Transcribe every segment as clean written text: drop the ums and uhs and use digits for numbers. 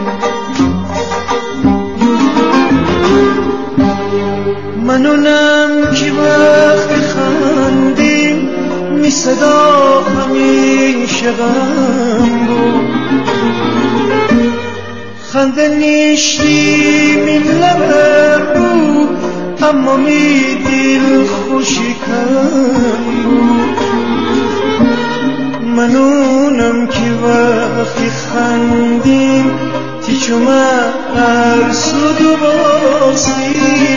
منونم که وقت خندیم می صدا همیشه غم بود، خنده نیشتیم این لبه بود اما می دل خوشی کم بود. منونم که وقتی خندیم تی چومه هر سود و باسی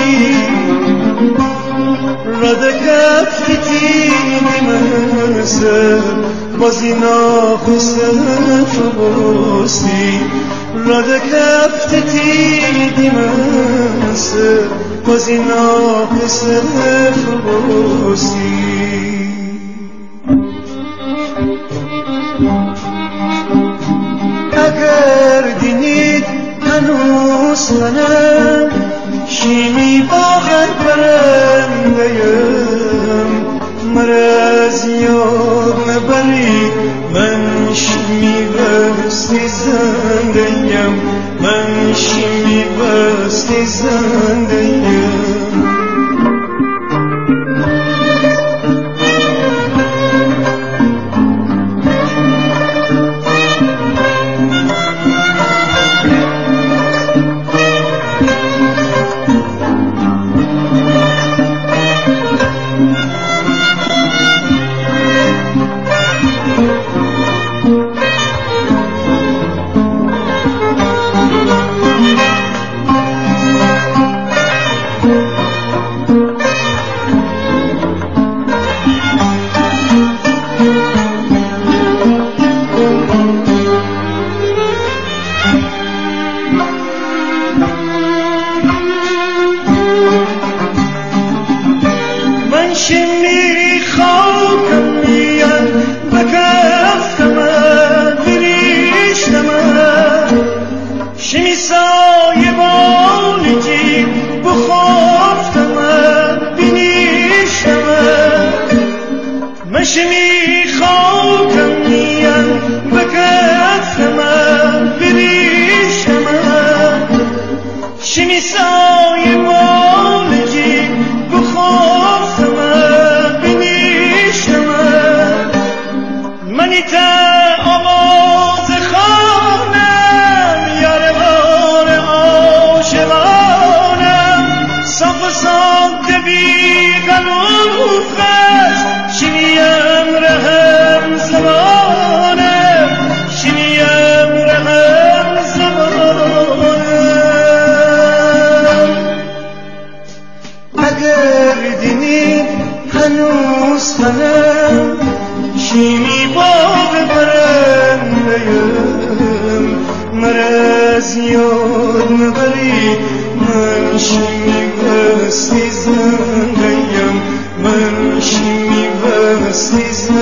رده کفتی دیمسه بازی ناخوصف و باستی رده کفتی دیمسه بازی ناخوصف و باستی. اگر دینید هنوز منم شیمی باغر پرنده‌ام مرز یاد نبری من شیمی بستی زنده‌ام من شیمی بستی زنده‌ام. شمی خاکم میان بکفتم بریشتم شمی سایه بالجی بخفتم بینیشتم من شمی خاکم میان بکفتم بریشتم شمی سایه بالجی بخفتم منیتا آواز خانم یارمان عاشقانم صف صد بیگانو خست شنیم رهم زمانم شنیم رهم زمانم. اگر دینید هنوز منم شیمی باغ پرنده‌ام مرز یاد نبری من شیمی بستی زنده‌ام من شیمی بستی زنده‌ام.